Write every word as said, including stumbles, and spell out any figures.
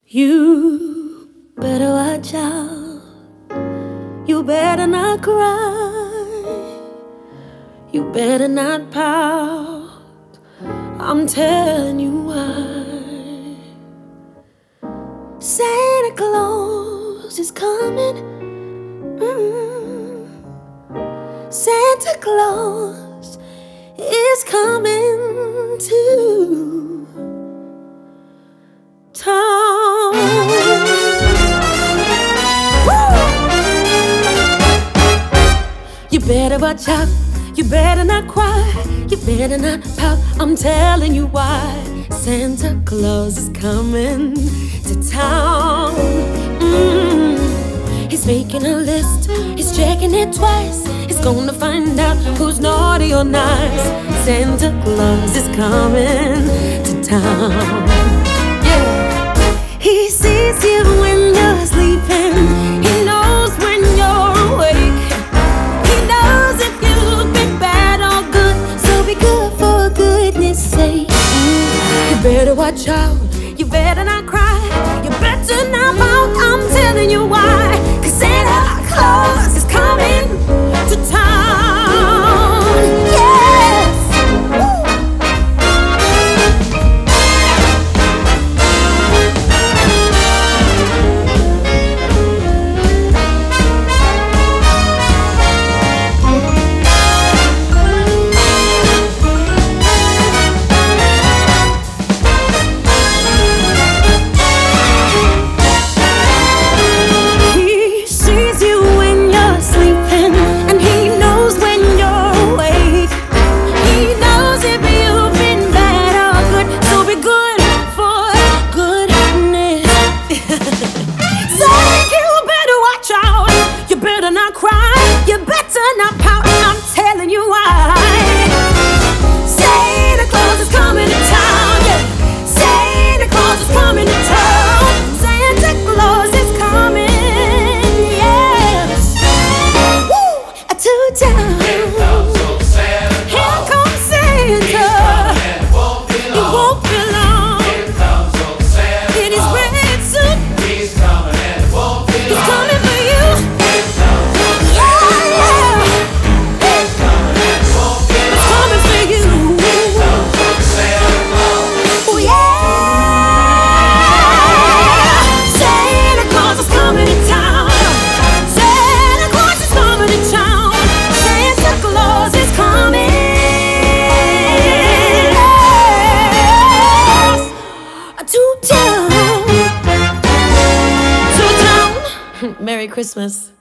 You better watch out. You better not cry. You better not pout. I'm telling you why. Santa Claus is coming. Mm. Santa Claus is coming to town. Woo! You better watch out. You better not cry. You better not pout. I'm telling you why. Santa Claus is coming to town. Mm. He's making a list. He's checking it twice. He's gonna find out who's naughty or nice. Santa Claus is coming to town. He sees you when you're sleeping. He knows when you're awake. He knows if you've been bad or good. So be good for goodness sake. You better watch out. You better not cry. You better not pout. I'm telling you why. 'Cause Santa Claus is coming to town. Yes! Woo! You better not pout, I'm telling you why. Santa Claus is coming to town, yeah. Santa Claus is coming to town. Santa Claus is coming, yes. Woo! To town. Here comes old Santa. Here comes Santa. He's coming and won't be long. He won't be long. Here comes old Santa. In his red suit. He's coming and won't be long. He's coming for you. Here comes old Santa. Merry Christmas.